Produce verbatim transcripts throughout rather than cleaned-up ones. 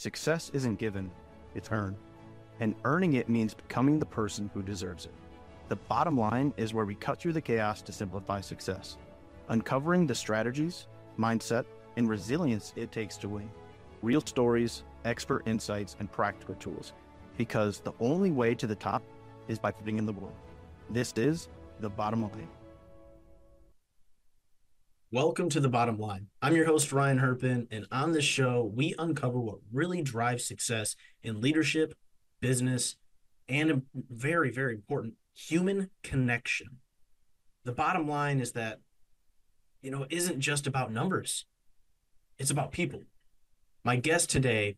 Success isn't given, it's earned. And earning it means becoming the person who deserves it. The bottom line is where we cut through the chaos to simplify success, uncovering the strategies, mindset, and resilience it takes to win. Real stories, expert insights, and practical tools. Because the only way to the top is by putting in the work. This is The Bottom Line. Welcome to The Bottom Line. I'm your host, Ryan Herpin, and on this show, we uncover what really drives success in leadership, business, and a very, very important, human connection. The bottom line is that, you know, it isn't just about numbers. It's about people. My guest today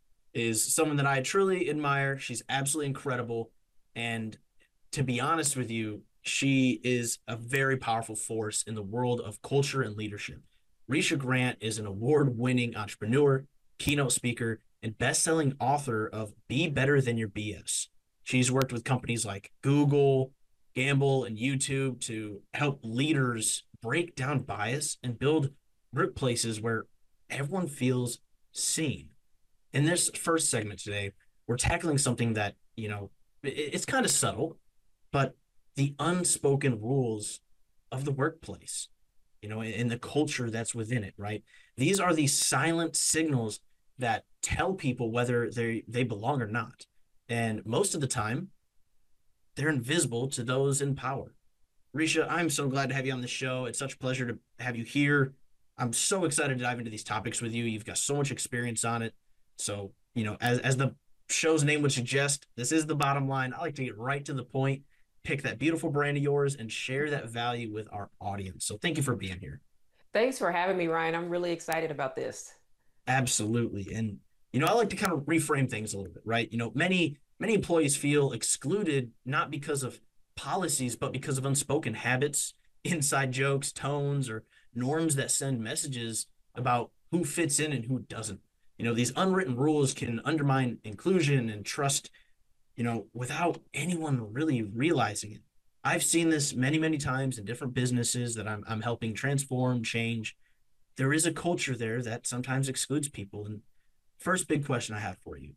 is someone that I truly admire. She's absolutely incredible. And to be honest with you, she is a very powerful force in the world of culture and leadership. Risha Grant is an award-winning entrepreneur, keynote speaker, and best-selling author of Be Better Than Your B S. She's worked with companies like Google, Gamble, and YouTube to help leaders break down bias and build workplaces where everyone feels seen. In this first segment today, we're tackling something that, you know, it's kind of subtle, but the unspoken rules of the workplace, you know, and the culture that's within it, right? These are these silent signals that tell people whether they they belong or not. And most of the time, they're invisible to those in power. Risha, I'm so glad to have you on the show. It's such a pleasure to have you here. I'm so excited to dive into these topics with you. You've got so much experience on it. So, you know, as, as the show's name would suggest, this is The Bottom Line. I like to get right to the point, pick that beautiful brand of yours, and share that value with our audience. So thank you for being here. Thanks for having me, Ryan. I'm really excited about this. Absolutely. And, you know, I like to kind of reframe things a little bit, right? You know, many, many employees feel excluded, not because of policies, but because of unspoken habits, inside jokes, tones, or norms that send messages about who fits in and who doesn't. You know, these unwritten rules can undermine inclusion and trust, you know, without anyone really realizing it. I've seen this many, many times in different businesses that I'm, I'm helping transform, change. There is a culture there that sometimes excludes people. And first big question I have for you,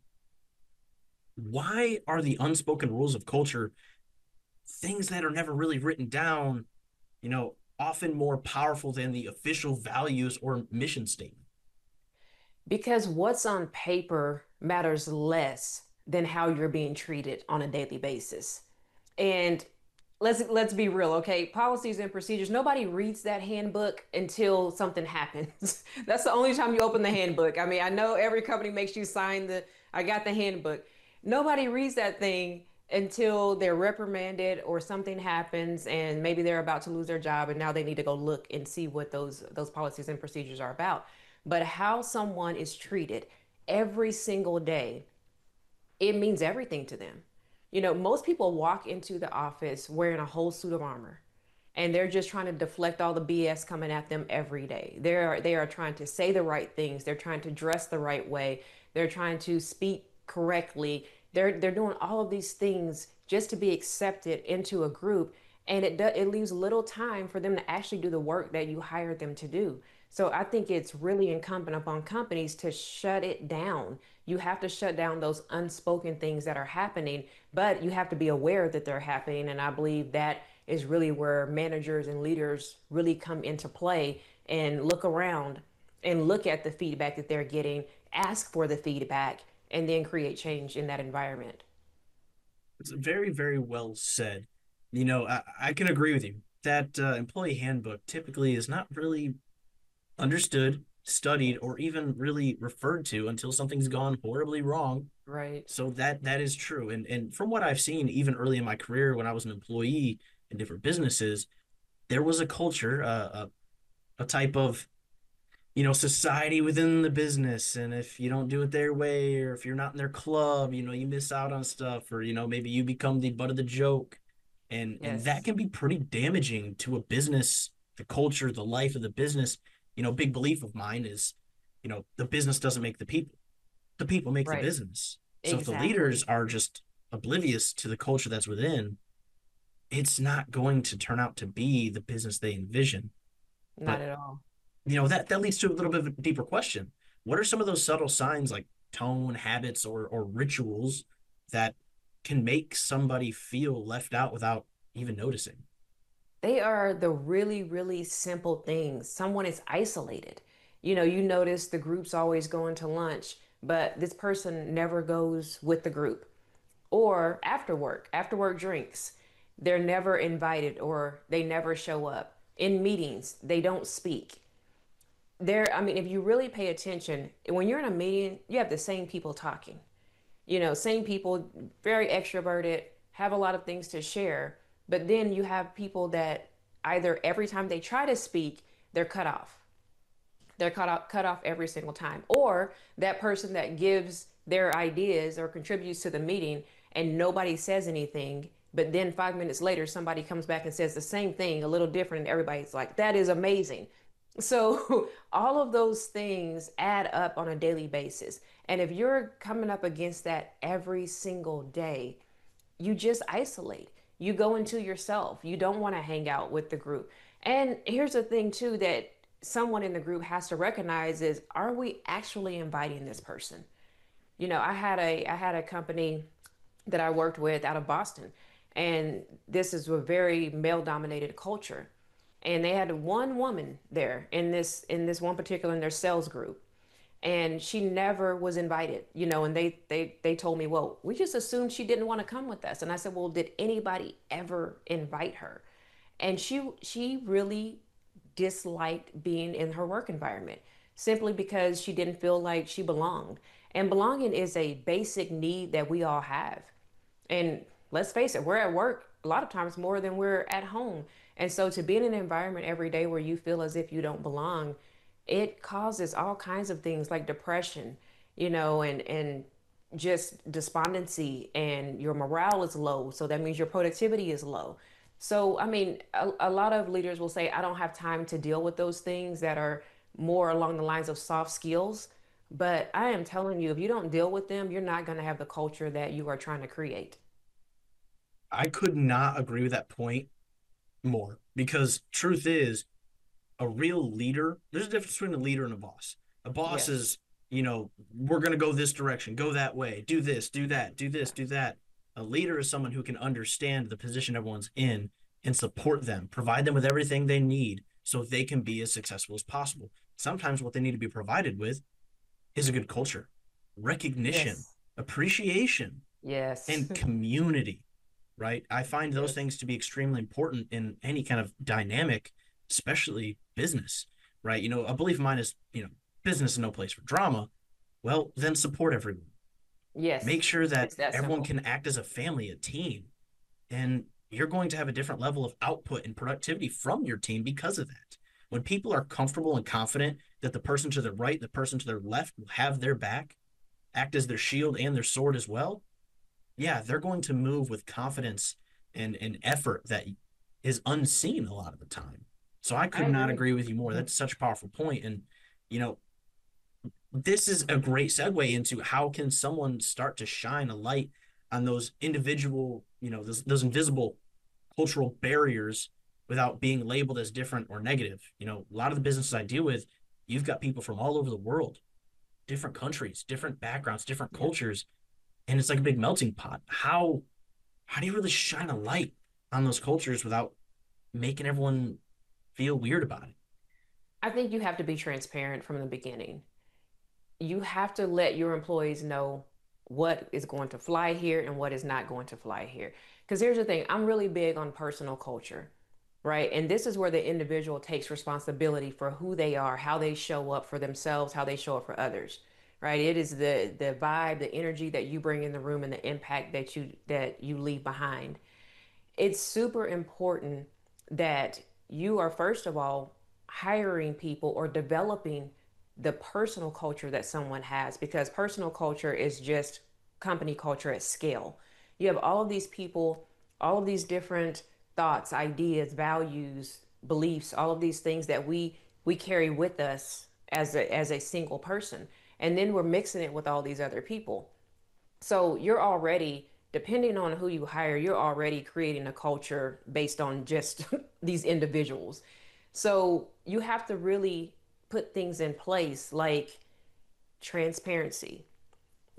why are the unspoken rules of culture, things that are never really written down, you know, often more powerful than the official values or mission statement? Because what's on paper matters less than how you're being treated on a daily basis. And let's let's be real, okay? Policies and procedures, nobody reads that handbook until something happens. That's the only time you open the handbook. I mean, I know every company makes you sign the, I got the handbook. Nobody reads that thing until they're reprimanded or something happens and maybe they're about to lose their job and now they need to go look and see what those those policies and procedures are about. But how someone is treated every single day, it means everything to them. You know, most people walk into the office wearing a whole suit of armor and they're just trying to deflect all the B S coming at them every day. They are they are trying to say the right things, they're trying to dress the right way, they're trying to speak correctly. They're they're doing all of these things just to be accepted into a group, and it do, it leaves little time for them to actually do the work that you hired them to do. So I think it's really incumbent upon companies to shut it down. You have to shut down those unspoken things that are happening, but you have to be aware that they're happening. And I believe that is really where managers and leaders really come into play and look around and look at the feedback that they're getting, ask for the feedback, and then create change in that environment. It's very, very well said. You know, I, I can agree with you. That uh, employee handbook typically is not really understood, studied, or even really referred to until something's gone horribly wrong. Right. So that that is true. And and from what I've seen, even early in my career when I was an employee in different businesses, there was a culture, uh, a, a type of, you know, society within the business. And if you don't do it their way, or if you're not in their club, you know, you miss out on stuff, or, you know, maybe you become the butt of the joke. And and that Yes. can be pretty damaging to a business, the culture, the life of the business. You know, big belief of mine is, you know, the business doesn't make the people. The people make the Right. business. So if the leaders Exactly. are just oblivious to the culture that's within, it's not going to turn out to be the business they envision. Not But at all. you know, that that leads to a little bit of a deeper question. What are some of those subtle signs, like tone, habits, or or rituals that can make somebody feel left out without even noticing. They are the really, really simple things. Someone is isolated. You know, you notice the group's always going to lunch, but this person never goes with the group. Or after work, after work drinks, they're never invited or they never show up. In meetings, they don't speak. There, I mean, if you really pay attention, when you're in a meeting, you have the same people talking. You know, same people, very extroverted, have a lot of things to share. But then you have people that either every time they try to speak, they're cut off. They're cut off, cut off every single time. Or that person that gives their ideas or contributes to the meeting and nobody says anything, but then five minutes later, somebody comes back and says the same thing, a little different, and everybody's like, that is amazing. So all of those things add up on a daily basis. And if you're coming up against that every single day, you just isolate. You go into yourself. You don't want to hang out with the group. And here's the thing too that someone in the group has to recognize is, are we actually inviting this person? You know, I had a I had a company that I worked with out of Boston, and this is a very male dominated culture. And they had one woman there in this in this one particular in their sales group, and she never was invited, you know, and they they they told me, well, we just assumed she didn't want to come with us. And I said, well, did anybody ever invite her? And she she really disliked being in her work environment simply because she didn't feel like she belonged. And belonging is a basic need that we all have. And let's face it, we're at work a lot of times more than we're at home. And so to be in an environment every day where you feel as if you don't belong, it causes all kinds of things like depression, you know, and and just despondency, and your morale is low. So that means your productivity is low. So, I mean, a, a lot of leaders will say, I don't have time to deal with those things that are more along the lines of soft skills. But I am telling you, if you don't deal with them, you're not going to have the culture that you are trying to create. I could not agree with that point more, because truth is, a real leader, there's a difference between a leader and a boss. A boss Yes. is, you know, we're going to go this direction, go that way, do this, do that, do this, do that. A leader is someone who can understand the position everyone's in and support them, provide them with everything they need so they can be as successful as possible. Sometimes what they need to be provided with is a good culture, recognition, Yes. appreciation, Yes. and community, right? I find those Yes. things to be extremely important in any kind of dynamic, especially business, right? You know, a belief of mine is, you know, business is no place for drama. Well, then support everyone. Make Yes. sure that It's that everyone simple. can act as a family, a team, and you're going to have a different level of output and productivity from your team because of that. When people are comfortable and confident that the person to their right, the person to their left will have their back, act as their shield and their sword as well, yeah, they're going to move with confidence and, and effort that is unseen a lot of the time. So I I could not agree. agree with you more. That's such a powerful point. And, you know, this is a great segue into how can someone start to shine a light on those individual, you know, those, those invisible cultural barriers without being labeled as different or negative. You know, a lot of the businesses I deal with, you've got people from all over the world, different countries, different backgrounds, different Yeah. cultures, and it's like a big melting pot. How how do you really shine a light on those cultures without making everyone feel weird about it? I think you have to be transparent from the beginning. You have to let your employees know what is going to fly here and what is not going to fly here. Because here's the thing, I'm really big on personal culture, right? And this is where the individual takes responsibility for who they are, how they show up for themselves, how they show up for others, right? It is the the vibe, the energy that you bring in the room and the impact that you that you leave behind. It's super important that you are, first of all, hiring people or developing the personal culture that someone has, because personal culture is just company culture at scale. You have all of these people, all of these different thoughts, ideas, values, beliefs, all of these things that we we carry with us as a, as a single person, and then we're mixing it with all these other people. So you're already, depending on who you hire, you're already creating a culture based on just these individuals. So you have to really put things in place like transparency.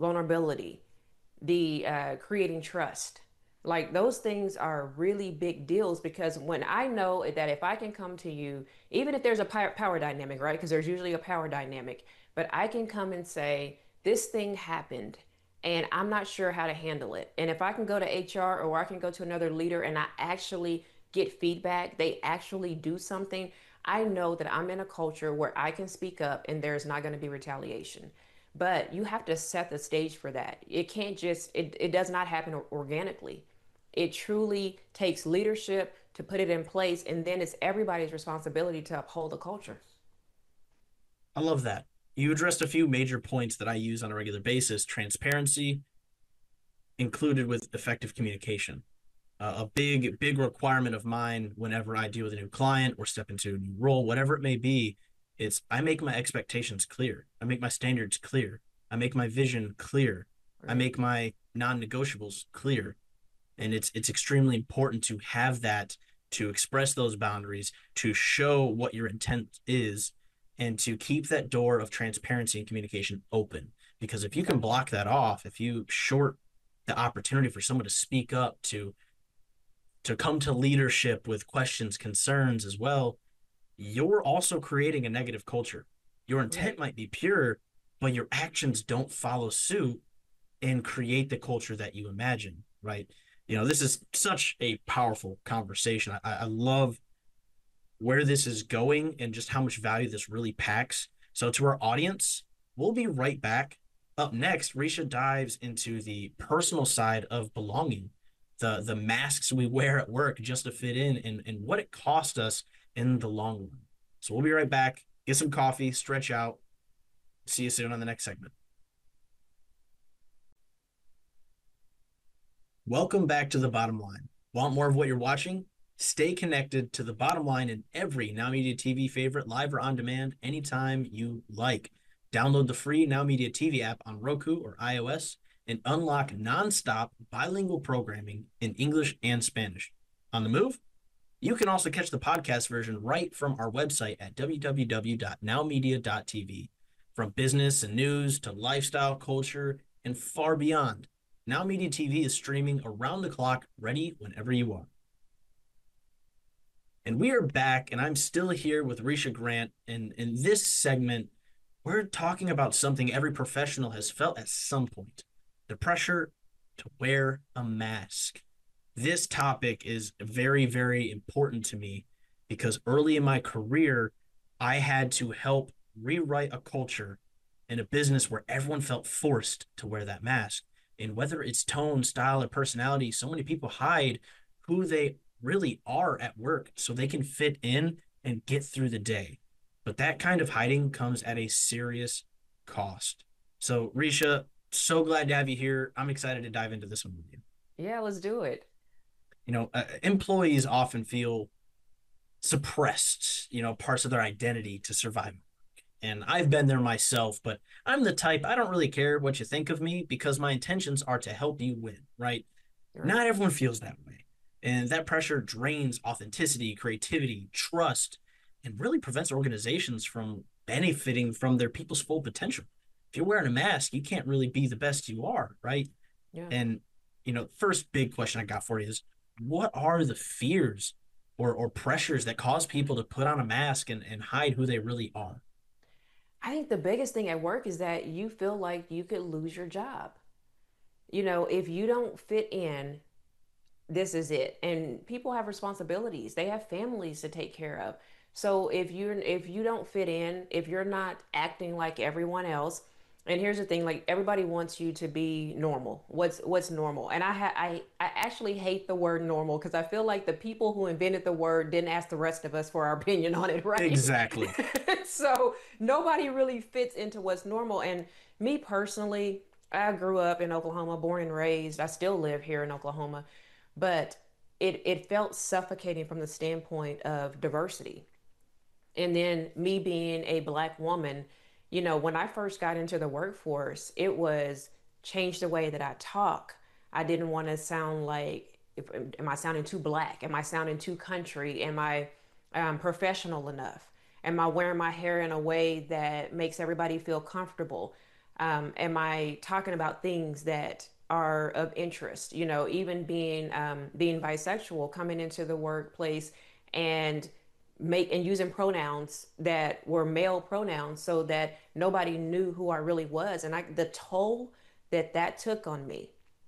vulnerability, the uh, creating trust. Like those things are really big deals because when I know that if I can come to you, even if there's a power dynamic, right? Because there's usually a power dynamic, but I can come and say, this thing happened and I'm not sure how to handle it. And if I can go to H R or I can go to another leader and I actually get feedback, they actually do something, I know that I'm in a culture where I can speak up and there's not going to be retaliation. But you have to set the stage for that. It can't just, it, it does not happen organically. It truly takes leadership to put it in place, and then it's everybody's responsibility to uphold the culture. I love that. You addressed a few major points that I use on a regular basis. Transparency included with effective communication. Uh, a big, big requirement of mine whenever I deal with a new client or step into a new role, whatever it may be, it's I make my expectations clear. I make my standards clear. I make my vision clear. Right. I make my non-negotiables clear. And it's it's extremely important to have that, to express those boundaries, to show what your intent is, and to keep that door of transparency and communication open. Because if you can block that off, if you short the opportunity for someone to speak up, to to come to leadership with questions, concerns as well, you're also creating a negative culture. Your intent might be pure, but your actions don't follow suit and create the culture that you imagine, right? You know, this is such a powerful conversation. I, I love where this is going and just how much value this really packs. So to our audience, we'll be right back. Up next, Risha dives into the personal side of belonging, the, the masks we wear at work just to fit in, and, and what it cost us in the long run. So we'll be right back. Get some coffee, stretch out. See you soon on the next segment. Welcome back to The Bottom Line. Want more of what you're watching? Stay connected to The Bottom Line in every Now Media T V favorite, live or on demand, anytime you like. Download the free Now Media T V app on Roku or iOS and unlock nonstop bilingual programming in English and Spanish. On the move? You can also catch the podcast version right from our website at w w w dot now media dot t v. From business and news to lifestyle, culture, and far beyond, Now Media T V is streaming around the clock, ready whenever you are. And we are back, and I'm still here with Risha Grant. And in this segment, we're talking about something every professional has felt at some point: the pressure to wear a mask. This topic is very, very important to me because early in my career, I had to help rewrite a culture in a business where everyone felt forced to wear that mask. And whether it's tone, style, or personality, so many people hide who they really are at work so they can fit in and get through the day. But that kind of hiding comes at a serious cost. So, Risha, so glad to have you here. I'm excited to dive into this one with you. Yeah, let's do it. You know, uh, employees often feel suppressed, you know, parts of their identity to survive. And I've been there myself, but I'm the type, I don't really care what you think of me because my intentions are to help you win, right? right? Not everyone feels that way. And that pressure drains authenticity, creativity, trust, and really prevents organizations from benefiting from their people's full potential. If you're wearing a mask, you can't really be the best you are, right? Yeah. And, you know, first big question I got for you is, what are the fears or, or pressures that cause people to put on a mask and, and hide who they really are? I think the biggest thing at work is that you feel like you could lose your job. You know, if you don't fit in, this is it. And people have responsibilities. They have families to take care of. So if you're if you don't fit in, if you're not acting like everyone else, and here's the thing, like everybody wants you to be normal. What's what's normal? And I ha- I I actually hate the word normal because I feel like the people who invented the word didn't ask the rest of us for our opinion on it, right? Exactly. So nobody really fits into what's normal. And me personally, I grew up in Oklahoma, born and raised. I still live here in Oklahoma, but it it felt suffocating from the standpoint of diversity. And then me being a Black woman, you know, when I first got into the workforce, it was change the way that I talk. I didn't want to sound like, if, am I sounding too Black? Am I sounding too country? Am I um, professional enough? Am I wearing my hair in a way that makes everybody feel comfortable? Um, am I talking about things that are of interest? You know, even being um, being bisexual, coming into the workplace and make and using pronouns that were male pronouns so that nobody knew who I really was. And I, the toll that that took on me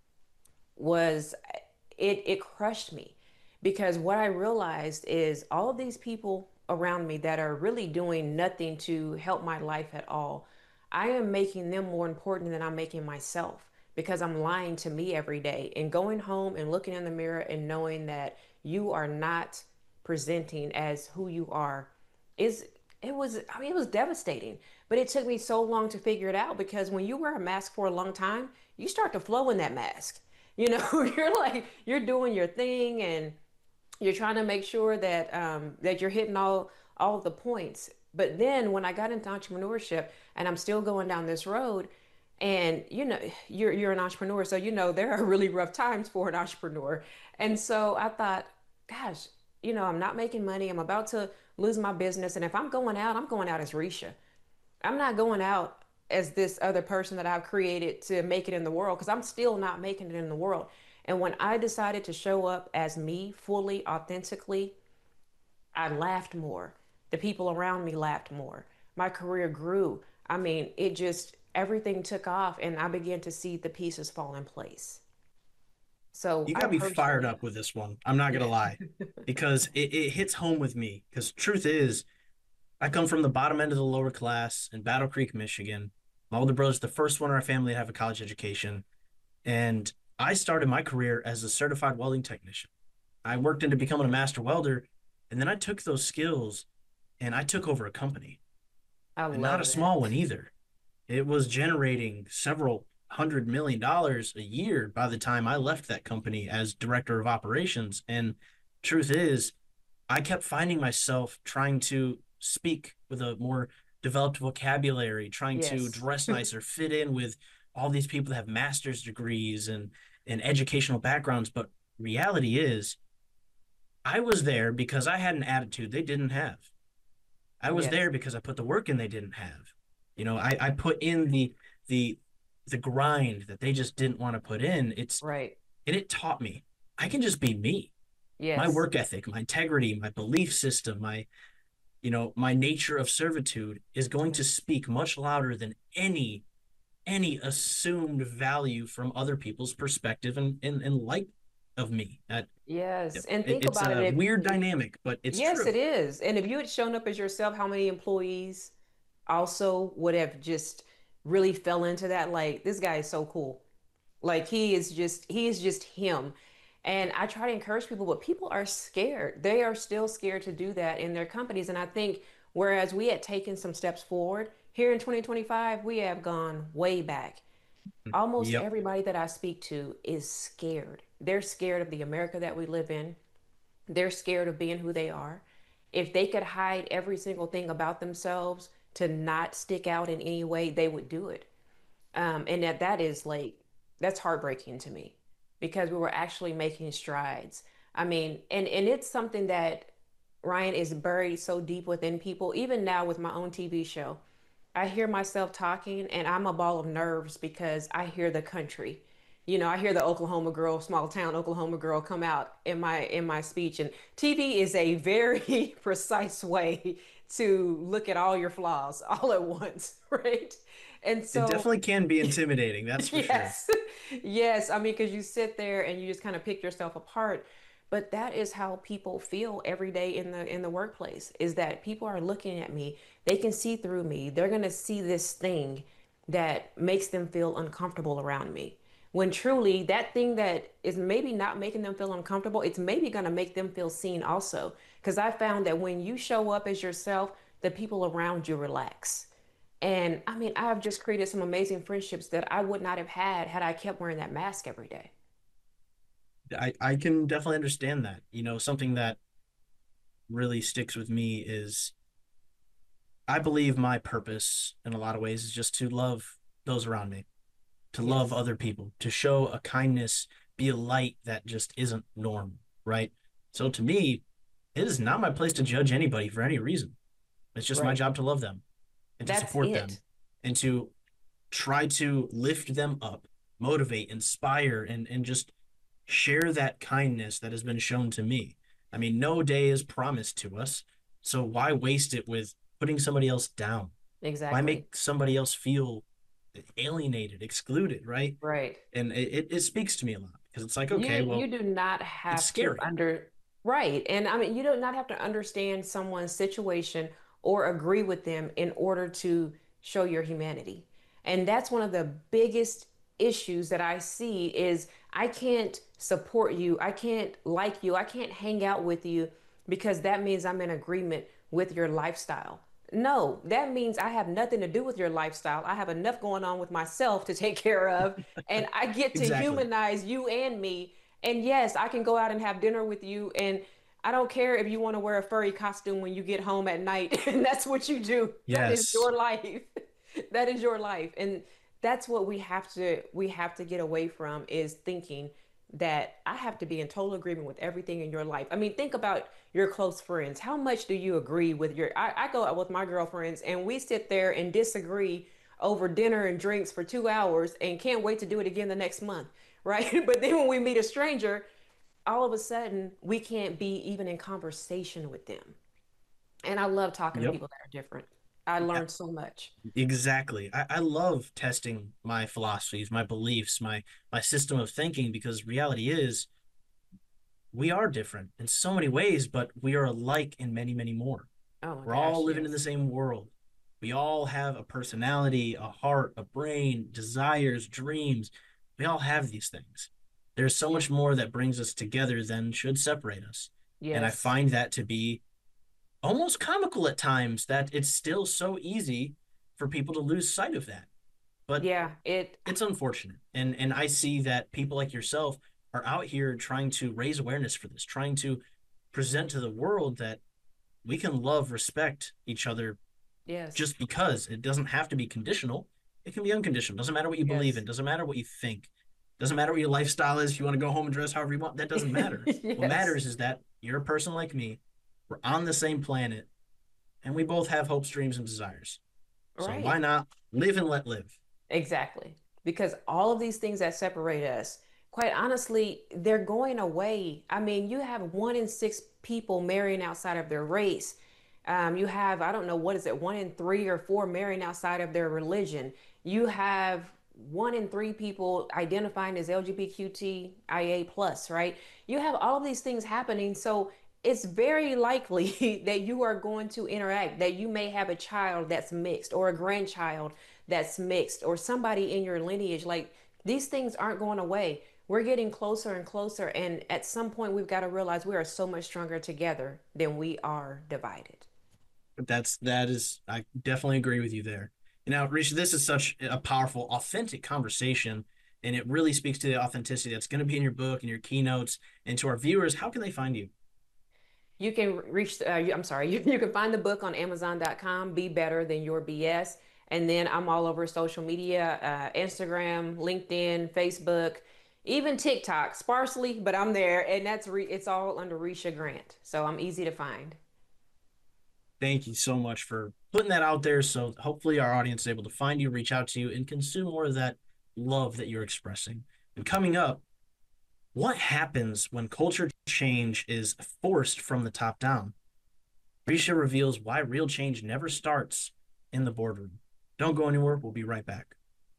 was it it crushed me because what I realized is all of these people around me that are really doing nothing to help my life at all. I am making them more important than I'm making myself because I'm lying to me every day and going home and looking in the mirror and knowing that you are not presenting as who you are is it was I mean it was devastating. But it took me so long to figure it out because when you wear a mask for a long time, you start to flow in that mask. You know, you're like you're doing your thing and you're trying to make sure that um, that you're hitting all all the points. But then when I got into entrepreneurship and I'm still going down this road, and you know you're you're an entrepreneur, so you know there are really rough times for an entrepreneur. And so I thought, gosh, you know, I'm not making money. I'm about to lose my business, and if I'm going out, I'm going out as Risha. I'm not going out as this other person that I've created to make it in the world because I'm still not making it in the world. And when I decided to show up as me fully, authentically, I laughed more. The people around me laughed more. My career grew. I mean, it just, everything took off and I began to see the pieces fall in place. So You I got me fired personally, up with this one. I'm not gonna lie, because it, it hits home with me. Because truth is, I come from the bottom end of the lower class in Battle Creek, Michigan. My older brother's the first one in our family to have a college education, and I started my career as a certified welding technician. I worked into becoming a master welder, and then I took those skills and I took over a company, I and not a love small that. one either. It was generating several hundred million dollars a year by the time I left that company as director of operations. And truth is, I kept finding myself trying to speak with a more developed vocabulary, trying to Yes. dress nicer, fit in with all these people that have master's degrees and and educational backgrounds. But reality is, I was there because I had an attitude they didn't have. I was Yes. there because I put the work in they didn't have. You know, I, I put in the the the grind that they just didn't want to put in. It's Right. and it taught me I can just be me. My Yes. work ethic, my integrity, my belief system, my you know, my nature of servitude is going to Yes. speak much louder than any any assumed value from other people's perspective and and, and light of me. That Yes. it, And think it's about it. a If, weird if dynamic, but it's yes, true. it is. And if you had shown up as yourself, how many employees also would have just really fell into that? Like, this guy is so cool. Like he is just he is just him. And I try to encourage people, but people are scared. They are still scared to do that in their companies. And I think whereas we had taken some steps forward, here in twenty twenty-five, we have gone way back. Almost Yep. everybody that I speak to is scared. They're scared of the America that we live in. They're scared of being who they are. If they could hide every single thing about themselves to not stick out in any way, they would do it. Um, and that that is like that's heartbreaking to me because we were actually making strides. I mean, and and it's something that Ryan is buried so deep within people. Even now with my own T V show, I hear myself talking and I'm a ball of nerves because I hear the country. You know, I hear the Oklahoma girl, small town Oklahoma girl come out in my in my speech. And T V is a very precise way to look at all your flaws all at once, right? And It so definitely can be intimidating, that's for sure. yes. Yes. I mean, because you sit there and you just kind of pick yourself apart. But that is how people feel every day in the in the workplace is that people are looking at me. They can see through me. They're gonna see this thing that makes them feel uncomfortable around me. When truly that thing that is maybe not making them feel uncomfortable, it's maybe gonna make them feel seen also. Because I found that when you show up as yourself, the people around you relax. And I mean, I've just created some amazing friendships that I would not have had had I kept wearing that mask every day. I, I can definitely understand that. You know, something that really sticks with me is I believe my purpose in a lot of ways is just to love those around me, to love Yes. other people, to show a kindness, be a light that just isn't normal, right? So to me, it is not my place to judge anybody for any reason. It's just my Right. job to love them and to That's support them it. and to try to lift them up, motivate, inspire, and and just share that kindness that has been shown to me. I mean, no day is promised to us, so why waste it with putting somebody else down? Why Exactly. make somebody else feel alienated, excluded, right? Right. And it, it speaks to me a lot because it's like, You okay, you well, do not it's have to scary. under right. And I mean, you do not have to understand someone's situation or agree with them in order to show your humanity. And that's one of the biggest issues that I see is I can't support you. I can't like you. I can't hang out with you because that means I'm in agreement with your lifestyle. No, that means I have nothing to do with your lifestyle. I have enough going on with myself to take care of, and I get to Exactly. humanize you and me. And yes, I can go out and have dinner with you, and I don't care if you want to wear a furry costume when you get home at night, and that's what you do. That is Yes. your life. That is your life. And that's what we have to we have to get away from is thinking that I have to be in total agreement with everything in your life. I mean, think about your close friends. How much do you agree with your I, I go out with my girlfriends and we sit there and disagree over dinner and drinks for two hours and can't wait to do it again the next month, right? But then when we meet a stranger, all of a sudden we can't be even in conversation with them. And I love talking to Yep. people that are different. I Yeah, learned so much. exactly. I, I love testing my philosophies, my beliefs, my my system of thinking because reality is we are different in so many ways, but we are alike in many, many more. Oh my We're all gosh, living in the yes. same world. We all have a personality, a heart, a brain, desires, dreams. We all have these things. There's so Yeah. much more that brings us together than should separate us. And I Yes. find that to be almost comical at times that it's still so easy for people to lose sight of that. But Yeah, it it's unfortunate. And and I see that people like yourself are out here trying to raise awareness for this, trying to present to the world that we can love, respect each other yes. just because it doesn't have to be conditional. It can be unconditional. Doesn't matter what you believe in. Yes. Doesn't matter what you think. Doesn't matter what your lifestyle is. If you want to go home and dress however you want, that doesn't matter. What Yes. matters is that you're a person like me. We're on the same planet, and we both have hopes, dreams, and desires. So why Right. not live and let live? Exactly. Because all of these things that separate us, quite honestly, they're going away. I mean, you have one in six people marrying outside of their race. Um, you have, I don't know, what is it, one in three or four marrying outside of their religion. You have one in three people identifying as L G B T Q I A plus, right? You have all of these things happening. So it's very likely that you are going to interact, that you may have a child that's mixed or a grandchild that's mixed or somebody in your lineage. Like these things aren't going away. We're getting closer and closer. And at some point, we've got to realize we are so much stronger together than we are divided. That's that is I definitely agree with you there. Now, Risha, this is such a powerful, authentic conversation, and it really speaks to the authenticity that's going to be in your book and your keynotes. And to our viewers, how can they find you? You can reach, uh, I'm sorry, you, you can find the book on amazon dot com, Be Better Than Your B S. And then I'm all over social media, uh, Instagram, LinkedIn, Facebook, even TikTok, sparsely, but I'm there. And that's, re- it's all under Risha Grant. So I'm easy to find. Thank you so much for putting that out there. So hopefully our audience is able to find you, reach out to you, and consume more of that love that you're expressing. And coming up, what happens when culture change is forced from the top down? Risha reveals why real change never starts in the boardroom. Don't go anywhere. We'll be right back.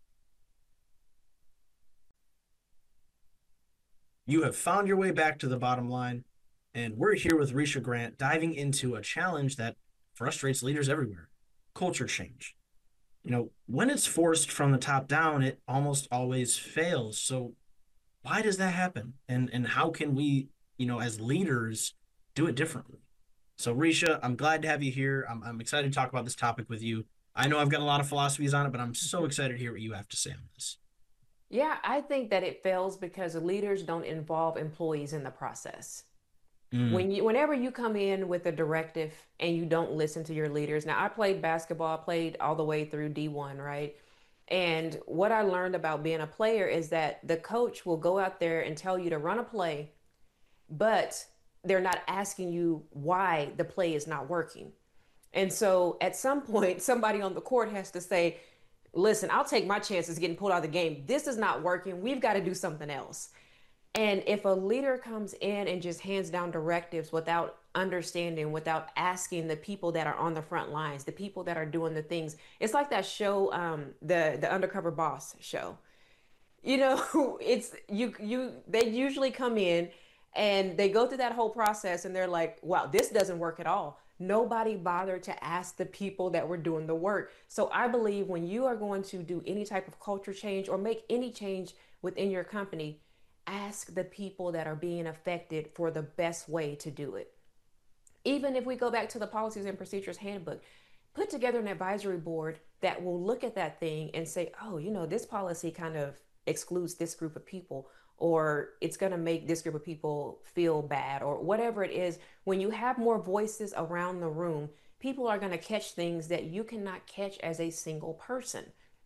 You have found your way back to the bottom line, and we're here with Risha Grant diving into a challenge that frustrates leaders everywhere: culture change. You know, when it's forced from the top down, it almost always fails. So, why does that happen? And and how can we, you know, as leaders, do it differently? So, Risha, I'm glad to have you here. I'm I'm excited to talk about this topic with you. I know I've got a lot of philosophies on it, but I'm so excited to hear what you have to say on this. Yeah, I think that it fails because leaders don't involve employees in the process. Mm, When you, whenever you come in with a directive and you don't listen to your leaders. Now, I played basketball, I played all the way through D one, right? And what I learned about being a player is that the coach will go out there and tell you to run a play, but they're not asking you why the play is not working. And so at some point, somebody on the court has to say, listen, I'll take my chances getting pulled out of the game. This is not working. We've got to do something else. And if a leader comes in and just hands down directives without understanding, without asking the people that are on the front lines, the people that are doing the things, it's like that show, um, the the Undercover Boss show. You know, it's you you they usually come in and they go through that whole process and they're like, wow, this doesn't work at all. Nobody bothered to ask the people that were doing the work. So I believe when you are going to do any type of culture change or make any change within your company, ask the people that are being affected for the best way to do it. Even if we go back to the policies and procedures handbook, put together an advisory board that will look at that thing and say, oh, you know, this policy kind of excludes this group of people, or it's going to make this group of people feel bad, or whatever it is. When you have more voices around the room, people are going to catch things that you cannot catch as a single person.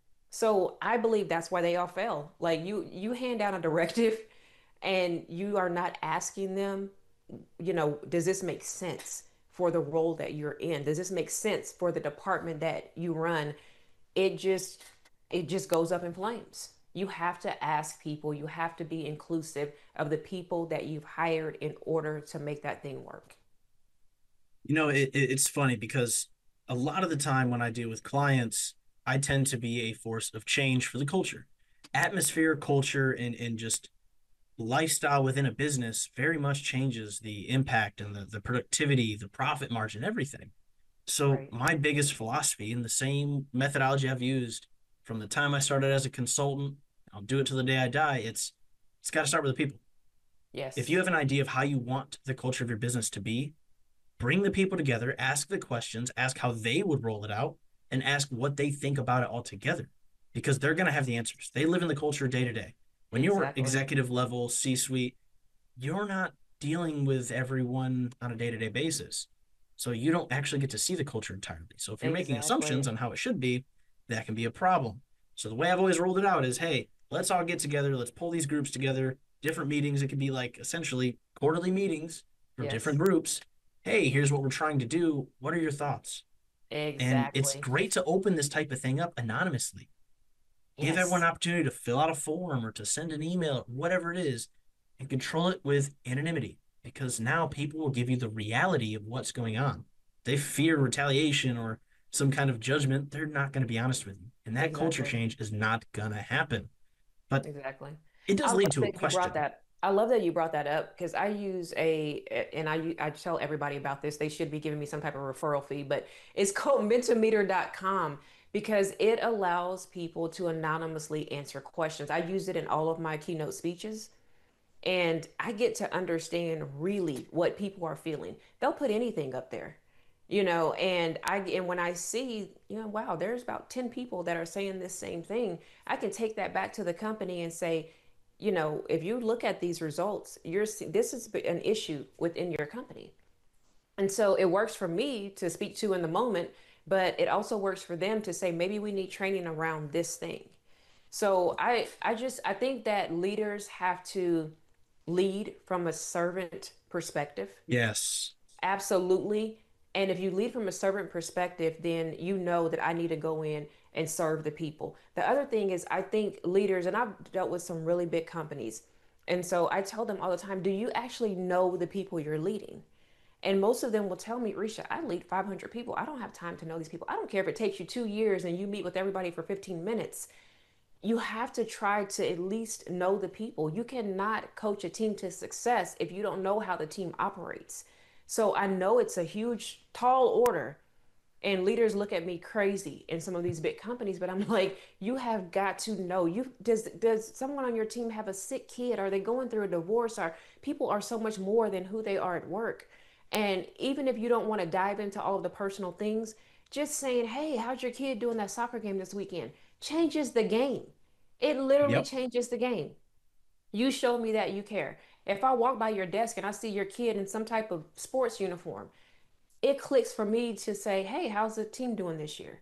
So I believe that's why they all fail. Like you, you hand down a directive and you are not asking them, you know, does this make sense for the role that you're in? Does this make sense for the department that you run? It just, it just goes up in flames. You have to ask people, you have to be inclusive of the people that you've hired in order to make that thing work. You know, it, it, it's funny because a lot of the time when I deal with clients, I tend to be a force of change for the culture. Atmosphere, culture, and, and just lifestyle within a business very much changes the impact and the, the productivity, the profit margin, everything. So Right. my biggest philosophy and the same methodology I've used from the time I started as a consultant, I'll do it till the day I die. It's it's got to start with the people. If Yes. you have an idea of how you want the culture of your business to be, bring the people together, ask the questions, ask how they would roll it out, and ask what they think about it all together. Because they're going to have the answers. They live in the culture day to day. When you're Exactly. executive level, C suite, you're not dealing with everyone on a day to day basis. So you don't actually get to see the culture entirely. So if you're making assumptions Exactly. on how it should be, that can be a problem. So the way I've always rolled it out is, hey, let's all get together. Let's pull these groups together, different meetings. It could be like essentially quarterly meetings for different Yes. groups. Hey, here's what we're trying to do. What are your thoughts? And it's Exactly. great to open this type of thing up anonymously. Give everyone Yes. an opportunity to fill out a form or to send an email, whatever it is, and control it with anonymity because now people will give you the reality of what's going on. They fear retaliation or some kind of judgment. They're not going to be honest with you. And that culture Exactly. change is not going to happen. But Exactly. it I does love lead to a that you brought question. that. I love that you brought that up because I use a, and I I tell everybody about this. They should be giving me some type of referral fee, but it's called mentimeter dot com because it allows people to anonymously answer questions. I use it in all of my keynote speeches, and I get to understand really what people are feeling. They'll put anything up there, you know, and I and when I see, you know, wow, there's about ten people that are saying this same thing, I can take that back to the company and say, you know, if you look at these results, you're this is an issue within your company. And so it works for me to speak to in the moment, but it also works for them to say maybe we need training around this thing. So I I just I think that leaders have to lead from a servant perspective. Yes. Absolutely. And if you lead from a servant perspective, then you know that I need to go in and serve the people. The other thing is, I think leaders, and I've dealt with some really big companies. And so I tell them all the time, do you actually know the people you're leading? And most of them will tell me, Risha, I lead five hundred people. I don't have time to know these people. I don't care if it takes you two years and you meet with everybody for fifteen minutes. You have to try to at least know the people. You cannot coach a team to success if you don't know how the team operates. So I know it's a huge, tall order, and leaders look at me crazy in some of these big companies, but I'm like, you have got to know. You does does someone on your team have a sick kid? Are they going through a divorce? Are people are so much more than who they are at work. And even if you don't want to dive into all of the personal things, just saying, hey, how's your kid doing that soccer game this weekend? Changes the game. It literally Yep. changes the game. You show me that you care. If I walk by your desk and I see your kid in some type of sports uniform, it clicks for me to say, hey, how's the team doing this year?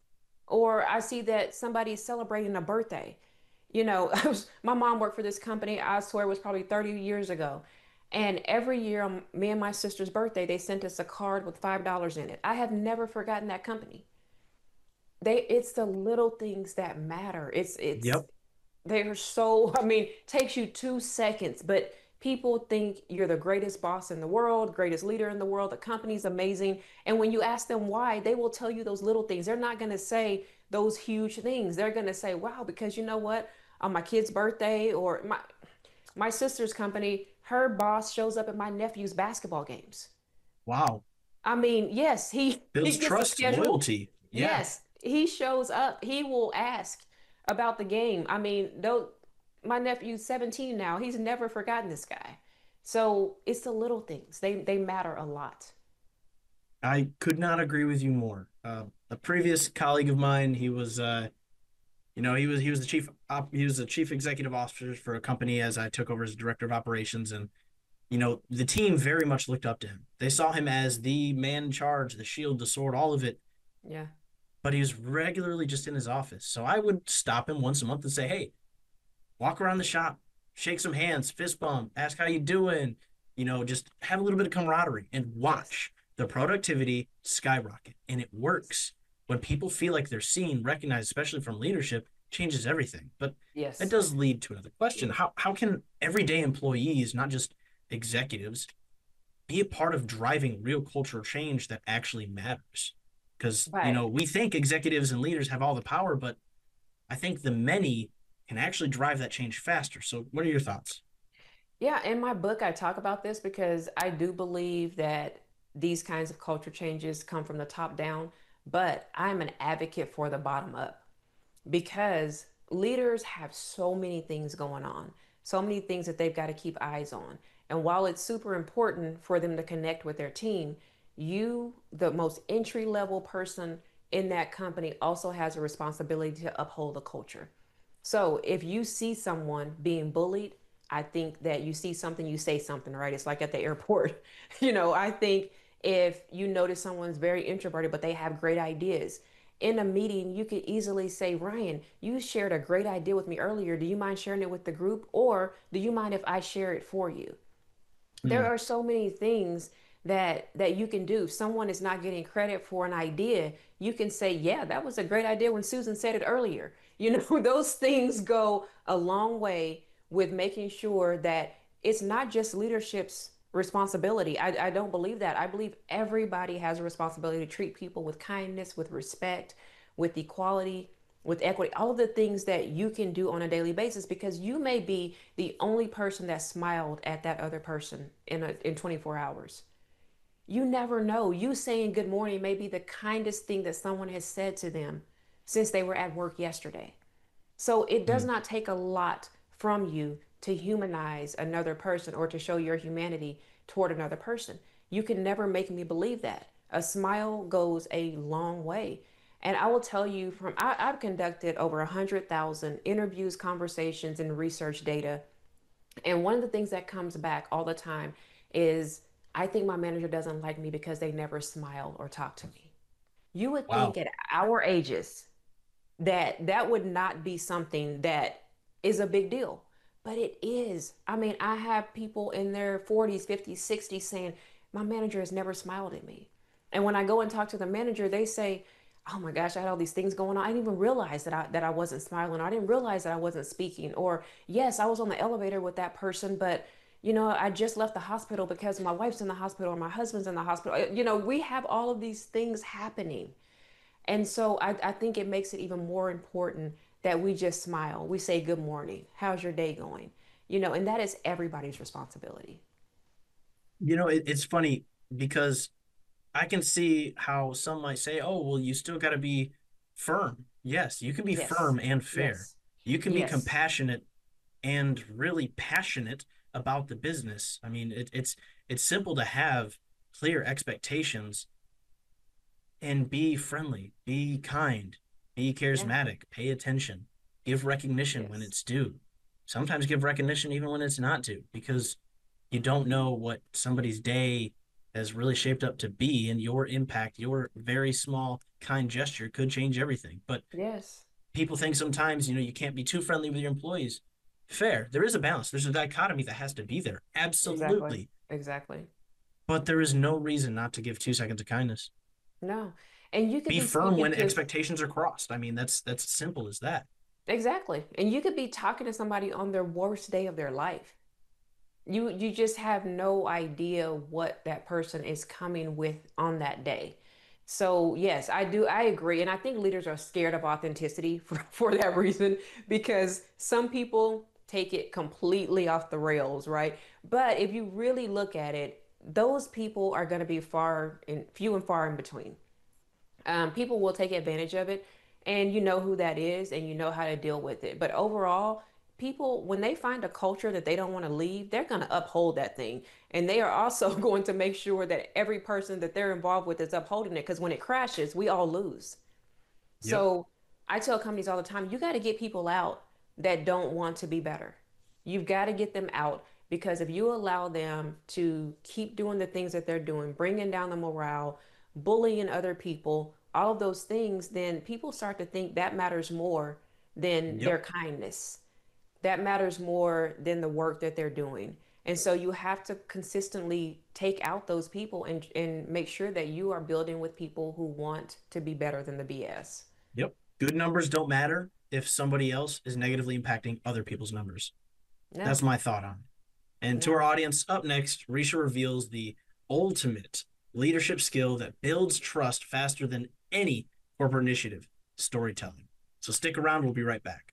Or I see that somebody's celebrating a birthday. You know, I was, my mom worked for this company, I swear it was probably thirty years ago. And every year on me and my sister's birthday, they sent us a card with five dollars in it. I have never forgotten that company. they it's the little things that matter. It's it's Yep. they're so, I mean, takes you two seconds, but people think you're the greatest boss in the world, greatest leader in the world, the company's amazing. And when you ask them why, they will tell you those little things. They're not going to say those huge things. They're going to say, wow, because you know what? On my kid's birthday or my my sister's company, her boss shows up at my nephew's basketball games. Wow. I mean, yes, he he Builds gets a trust, schedule. loyalty. Yeah. Yes, he shows up. He will ask about the game. I mean, though my nephew's seventeen now, he's never forgotten this guy. So it's the little things. They they matter a lot. I could not agree with you more. Uh, a previous colleague of mine, he was, uh, you know, he was he was the chief op, he was the chief executive officer for a company as I took over as director of operations, and you know, the team very much looked up to him. They saw him as the man in charge, the shield, the sword, all of it. Yeah. But he was regularly just in his office, so I would stop him once a month and say, "Hey, walk around the shop, shake some hands, fist bump, ask how you doing, you know, just have a little bit of camaraderie and Yes. watch the productivity skyrocket." And it works. When people feel like they're seen, recognized, especially from leadership, changes everything. But that Yes. does lead to another question. How how can everyday employees, not just executives, be a part of driving real cultural change that actually matters? Because, you Right. know, we think executives and leaders have all the power, but I think the many can actually drive that change faster. So, what are your thoughts? Yeah, in my book, I talk about this because I do believe that these kinds of culture changes come from the top down, but I'm an advocate for the bottom up because leaders have so many things going on, so many things that they've got to keep eyes on. And while it's super important for them to connect with their team, you, the most entry level person in that company, also has a responsibility to uphold the culture. So if you see someone being bullied, I think that you see something, you say something, right? It's like at the airport. You know, I think if you notice someone's very introverted, but they have great ideas, in a meeting, you could easily say, Ryan, you shared a great idea with me earlier. Do you mind sharing it with the group? Or do you mind if I share it for you? There Mm, are so many things that that you can do. If someone is not getting credit for an idea, you can say, yeah, that was a great idea when Susan said it earlier. You know, those things go a long way with making sure that it's not just leadership's responsibility. I, I don't believe that. I believe everybody has a responsibility to treat people with kindness, with respect, with equality, with equity, all of the things that you can do on a daily basis because you may be the only person that smiled at that other person in a, in twenty-four hours. You never know. You saying good morning may be the kindest thing that someone has said to them since they were at work yesterday. So it does mm. not take a lot from you to humanize another person or to show your humanity toward another person. You can never make me believe that. A smile goes a long way. And I will tell you from I, I've conducted over a hundred thousand interviews, conversations, and research data. And one of the things that comes back all the time is I think my manager doesn't like me because they never smile or talk to me. You would think Wow. at our ages that that would not be something that is a big deal, but it is. I mean, I have people in their forties, fifties, sixties saying my manager has never smiled at me. And when I go and talk to the manager, they say, oh my gosh, I had all these things going on. I didn't even realize that I that I wasn't smiling. I didn't realize that I wasn't speaking. Or yes, I was on the elevator with that person, but you know, I just left the hospital because my wife's in the hospital or my husband's in the hospital. You know, we have all of these things happening. And so I, I think it makes it even more important that we just smile. We say, good morning. How's your day going? You know, and that is everybody's responsibility. You know, it, it's funny because I can see how some might say, oh, well, you still got to be firm. Yes, you can be Yes. firm and fair. Yes. You can be Yes. compassionate and really passionate about the business. I mean, it, it's it's simple to have clear expectations and be friendly, be kind, be Yeah. charismatic, pay attention, give recognition when Yes. it's due. Sometimes give recognition even when it's not due, because you don't know what somebody's day has really shaped up to be, and your impact, your very small, kind gesture could change everything. But Yes. people think sometimes, you know, you can't be too friendly with your employees. Fair. There is a balance. There's a dichotomy that has to be there. Exactly. Absolutely. Exactly. But there is no reason not to give two seconds of kindness. No. And you could Be be firm speaking when to expectations are crossed. I mean, that's that's simple as that. exactly. And you could be talking to somebody on their worst day of their life. You you just have no idea what that person is coming with on that day. So yes, I do I agree. And I think leaders are scared of authenticity for, for that reason, because some people take it completely off the rails, right? But if you really look at it, those people are going to be far and few and far in between. Um, people will take advantage of it, and you know who that is and you know how to deal with it. But overall, people, when they find a culture that they don't want to leave, they're going to uphold that thing. And they are also going to make sure that every person that they're involved with is upholding it, because when it crashes, we all lose. Yep. So I tell companies all the time, you got to get people out that don't want to be better. You've got to get them out, because if you allow them to keep doing the things that they're doing, bringing down the morale, bullying other people, all of those things, then people start to think that matters more than Yep. their kindness. That matters more than the work that they're doing. And so you have to consistently take out those people and, and make sure that you are building with people who want to be better than the B S. Yep. Good numbers don't matter if somebody else is negatively impacting other people's numbers. No, That's my thought on it. And to no. our audience, up next, Risha reveals the ultimate leadership skill that builds trust faster than any corporate initiative: storytelling. So stick around. We'll be right back.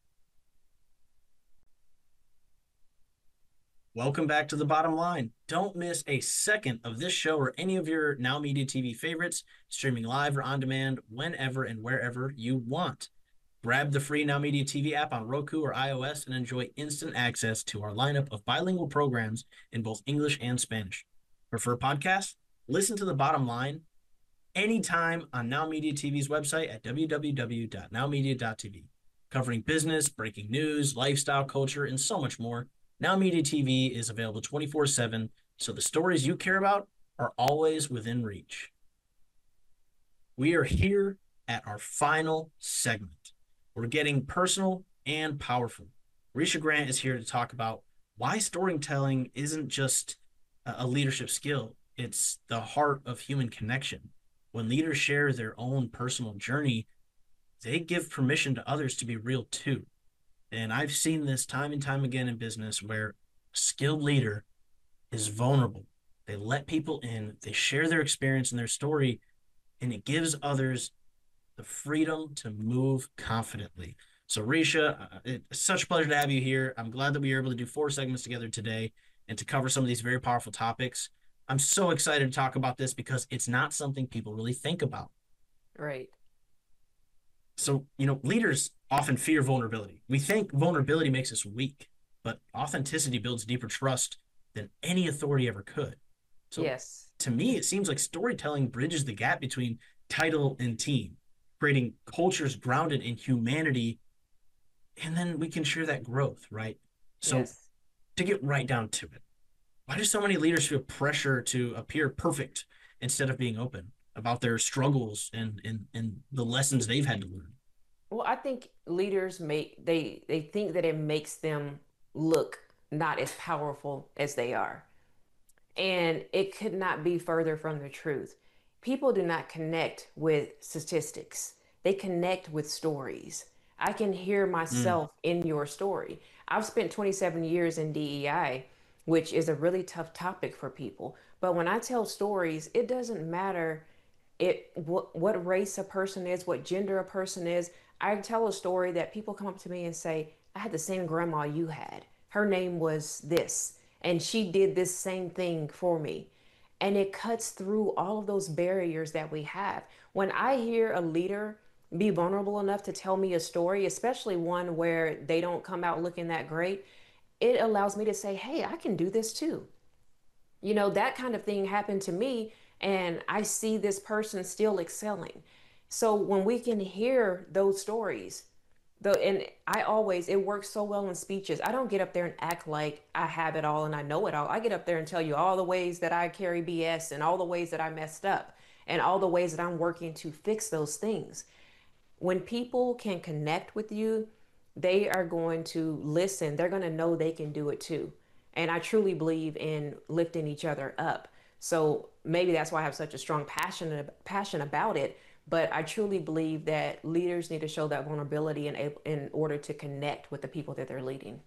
Welcome back to The Bottom Line. Don't miss a second of this show or any of your Now Media T V favorites, streaming live or on demand whenever and wherever you want. Grab the free Now Media T V app on Roku or iOS and enjoy instant access to our lineup of bilingual programs in both English and Spanish. Prefer podcasts? Listen to The Bottom Line anytime on Now Media T V's website at w w w dot now media dot t v, covering business, breaking news, lifestyle, culture, and so much more. Now Media T V is available twenty-four seven, so the stories you care about are always within reach. We are here at our final segment. We're getting personal and powerful. Risha Grant is here to talk about why storytelling isn't just a leadership skill, it's the heart of human connection. When leaders share their own personal journey, they give permission to others to be real too. And I've seen this time and time again in business where a skilled leader is vulnerable. They let people in, they share their experience and their story, and it gives others the freedom to move confidently. So, Risha, it's such a pleasure to have you here. I'm glad that we were able to do four segments together today and to cover some of these very powerful topics. I'm so excited to talk about this because it's not something people really think about. Right. So, you know, leaders often fear vulnerability. We think vulnerability makes us weak, but authenticity builds deeper trust than any authority ever could. So, Yes. to me, it seems like storytelling bridges the gap between title and team, creating cultures grounded in humanity, and then we can share that growth, right? So, Yes. to get right down to it, why do so many leaders feel pressure to appear perfect instead of being open about their struggles and and, and the lessons they've had to learn? Well, I think leaders make they they think that it makes them look not as powerful as they are. And it could not be further from the truth. People do not connect with statistics. They connect with stories. I can hear Mm, myself in your story. I've spent twenty-seven years in D E I, which is a really tough topic for people. But when I tell stories, it doesn't matter it what, what race a person is, what gender a person is. I tell a story that people come up to me and say, I had the same grandma you had. Her name was this, and she did this same thing for me. And it cuts through all of those barriers that we have. When I hear a leader be vulnerable enough to tell me a story, especially one where they don't come out looking that great, it allows me to say, hey, I can do this too. You know, that kind of thing happened to me, and I see this person still excelling. So when we can hear those stories, the and I always it works so well in speeches. I don't get up there and act like I have it all and I know it all. I get up there and tell you all the ways that I carry B S and all the ways that I messed up and all the ways that I'm working to fix those things. When people can connect with you, they are going to listen. They're going to know they can do it too. And I truly believe in lifting each other up. So maybe that's why I have such a strong passion passion about it. But I truly believe that leaders need to show that vulnerability in, ab- in order to connect with the people that they're leading.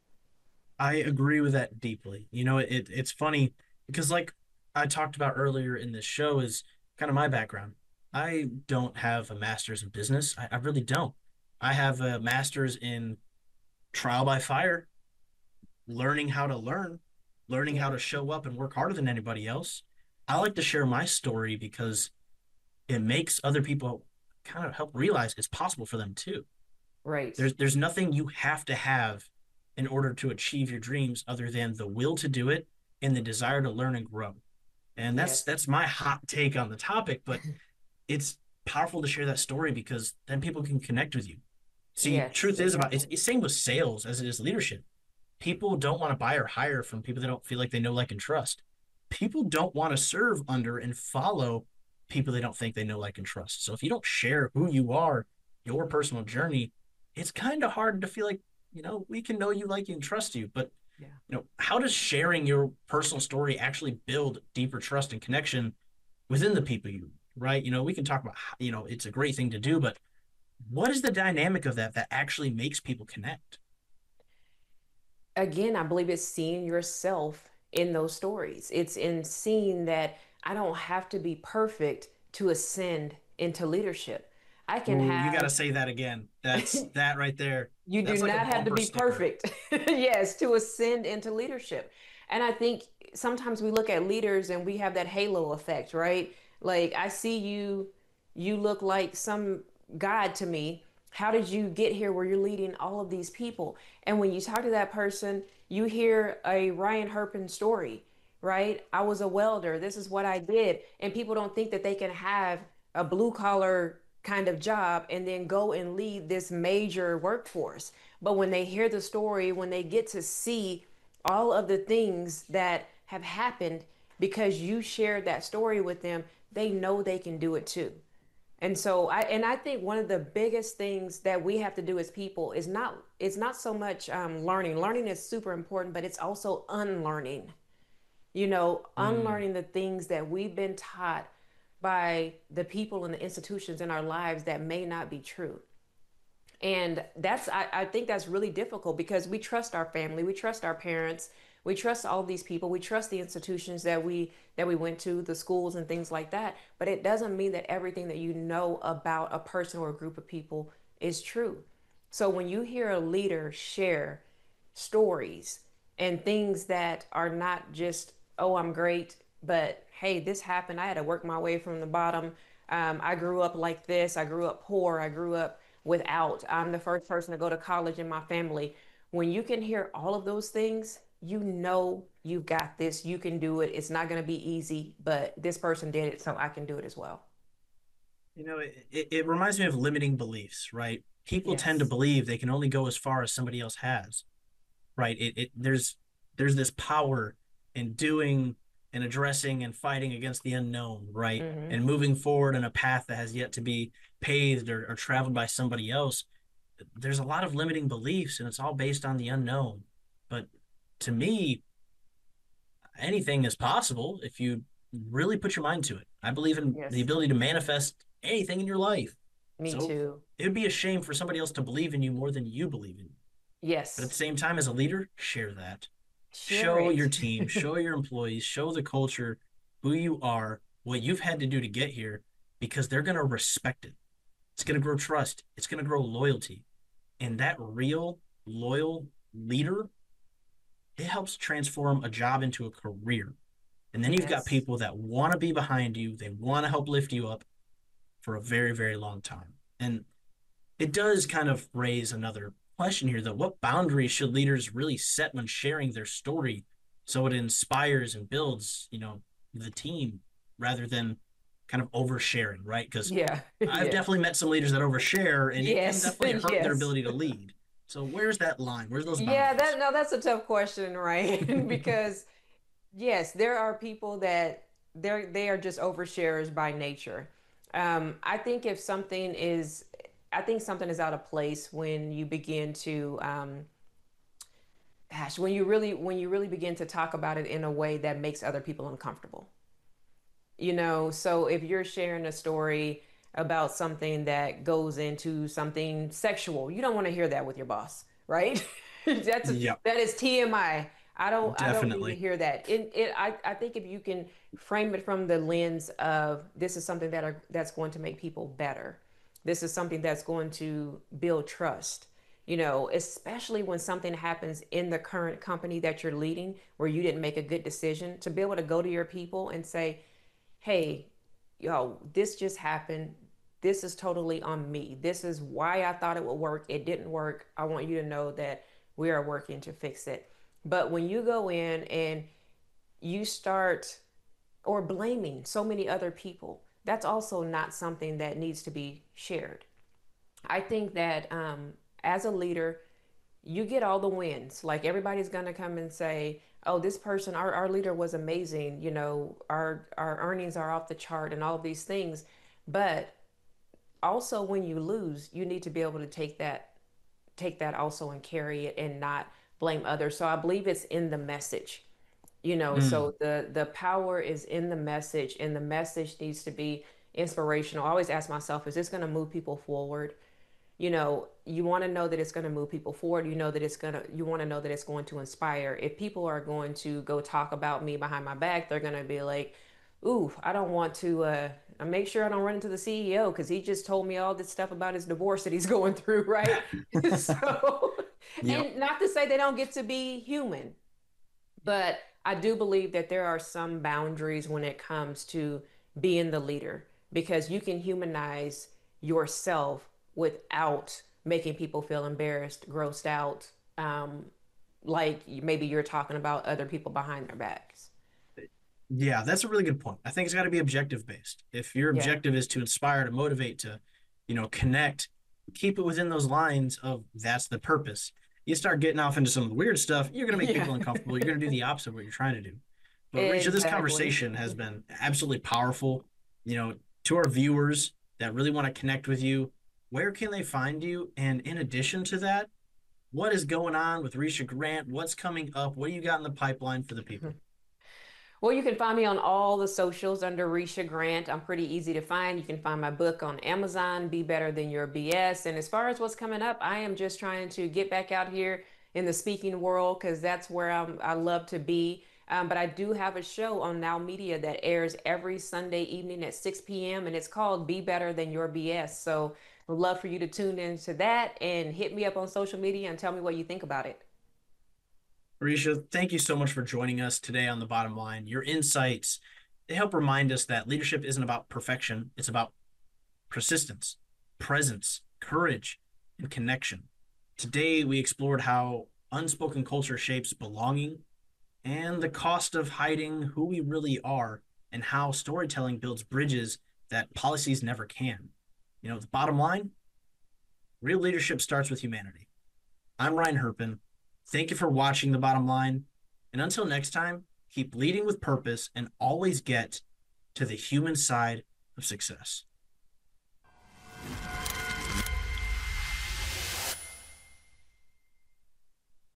I agree with that deeply. You know, it it's funny because like I talked about earlier in this show is kind of my background. I don't have a master's in business. I, I really don't. I have a master's in trial by fire, learning how to learn, learning how Yeah, to show up and work harder than anybody else. I like to share my story because it makes other people kind of help realize it's possible for them too. right. There's there's nothing you have to have in order to achieve your dreams other than the will to do it and the desire to learn and grow. And that's Yes. that's my hot take on the topic, but it's powerful to share that story because then people can connect with you. See, Yes, truth is about it's, exactly. it's same with sales as it is leadership. People don't want to buy or hire from people they don't feel like they know, like, and trust. People don't want to serve under and follow people they don't think they know, like, and trust. So if you don't share who you are, your personal journey, it's kind of hard to feel like, you know, we can know you, like you, and trust you. But, Yeah. you know, how does sharing your personal story actually build deeper trust and connection within the people you, right? You know, we can talk about, you know, it's a great thing to do, but what is the dynamic of that that actually makes people connect? Again, I believe it's seeing yourself in those stories. It's in seeing that I don't have to be perfect to ascend into leadership. I can Oh, you got to have, say that again. That's that right there. you do That's like a not have to bumper be sticker. perfect, yes, to ascend into leadership. And I think sometimes we look at leaders and we have that halo effect, right? Like I see you, you look like some God to me. How did you get here where you're leading all of these people? And when you talk to that person, you hear a Ryan Herpin story, right? I was a welder. This is what I did. And people don't think that they can have a blue collar kind of job and then go and lead this major workforce. But when they hear the story, when they get to see all of the things that have happened because you shared that story with them, they know they can do it too. And so I and I think one of the biggest things that we have to do as people is not it's not so much um, learning. Learning is super important, but it's also unlearning. You know, Mm, unlearning the things that we've been taught by the people and the institutions in our lives that may not be true. And that's, I, I think that's really difficult because we trust our family, we trust our parents, we trust all these people, we trust the institutions that we that we went to, the schools and things like that. But it doesn't mean that everything that you know about a person or a group of people is true. So when you hear a leader share stories and things that are not just, oh, I'm great, but hey, this happened. I had to work my way from the bottom. Um, I grew up like this. I grew up poor. I grew up without. I'm the first person to go to college in my family. When you can hear all of those things, you know you've got this. You can do it. It's not going to be easy, but this person did it, so I can do it as well. you know, it, it, it reminds me of limiting beliefs, right? People tend to Yes. believe they can only go as far as somebody else has, right? It, it there's there's this power in doing and addressing and fighting against the unknown, right? Hmm. And moving forward in a path that has yet to be paved or, or traveled by somebody else. There's a lot of limiting beliefs, and it's all based on the unknown. But to me, anything is possible if you really put your mind to it. I believe in the Yes. ability to manifest anything in your life. Me So too. it would be a shame for somebody else to believe in you more than you believe in you. But at Yes. the same time, as a leader, share that. Share Show it. your team, show your employees, show the culture who you are, what you've had to do to get here, because they're going to respect it. It's going to grow trust, it's going to grow loyalty. And that real, loyal leader, it helps transform a job into a career. And then you've got Yes. people that want to be behind you, they want to help lift you up for a very, very long time. And it does kind of raise another question here, though. What boundaries should leaders really set when sharing their story so it inspires and builds, you know, the team rather than kind of oversharing, right? Because Yeah. I've Yeah. definitely met some leaders that overshare and it can Yes. definitely hurt their Yes. ability to lead. So where's that line? Where's those Yeah, boundaries? that no, that's a tough question, right? Because yes, there are people that they're they are just oversharers by nature. Um, I think if something is, I think something is out of place when you begin to, um, gosh, when you really when you really begin to talk about it in a way that makes other people uncomfortable. You know, so if you're sharing a story, about something that goes into something sexual. You don't want to hear that with your boss, right? That's Yep, that is T M I. I don't I don't need to definitely. hear that. It, it I, I think if you can frame it from the lens of this is something that are that's going to make people better. This is something that's going to build trust. You know, especially when something happens in the current company that you're leading where you didn't make a good decision, to be able to go to your people and say, hey, yo, this just happened. This is totally on me. This is why I thought it would work. It didn't work. I want you to know that we are working to fix it. But when you go in and you start or blaming so many other people, that's also not something that needs to be shared. I think that um, as a leader, you get all the wins. Like everybody's gonna come and say, "Oh, this person, our, our leader was amazing. You know, our our earnings are off the chart and all of these things." But also, when you lose, you need to be able to take that take that also and carry it and not blame others. So I believe it's in the message. You know, Mm, so the the power is in the message, and the message needs to be inspirational. I always ask myself, is this going to move people forward? You know, you want to know that it's going to move people forward. You know that it's going to, you want to know that it's going to inspire. If people are going to go talk about me behind my back, they're going to be like, ooh, I don't want to, uh, make sure I don't run into the C E O because he just told me all this stuff about his divorce that he's going through, right? So, yep. and not to say they don't get to be human, but I do believe that there are some boundaries when it comes to being the leader because you can humanize yourself without making people feel embarrassed, grossed out, um, like maybe you're talking about other people behind their backs. Yeah, that's a really good point. I think it's got to be objective based. If your Yeah. objective is to inspire, to motivate, to, you know, connect, keep it within those lines of that's the purpose. You start getting off into some of the weird stuff, you're going to make Yeah. people uncomfortable. You're going to do the opposite of what you're trying to do. But Risha, this Exactly. conversation has been absolutely powerful. You know, to our viewers that really want to connect with you, where can they find you? And in addition to that, what is going on with Risha Grant? What's coming up? What do you got in the pipeline for the people? Well, you can find me on all the socials under Risha Grant. I'm pretty easy to find. You can find my book on Amazon, Be Better Than Your B S. And as far as what's coming up, I am just trying to get back out here in the speaking world because that's where I'm, I love to be. Um, but I do have a show on Now Media that airs every Sunday evening at six p m and it's called Be Better Than Your B S. So I'd love for you to tune into that and hit me up on social media and tell me what you think about it. Marisha, thank you so much for joining us today on The Bottom Line. Your insights, they help remind us that leadership isn't about perfection, it's about persistence, presence, courage, and connection. Today, we explored how unspoken culture shapes belonging and the cost of hiding who we really are and how storytelling builds bridges that policies never can. You know, the bottom line, real leadership starts with humanity. I'm Ryan Herpin. Thank you for watching The Bottom Line. And until next time, keep leading with purpose and always get to the human side of success.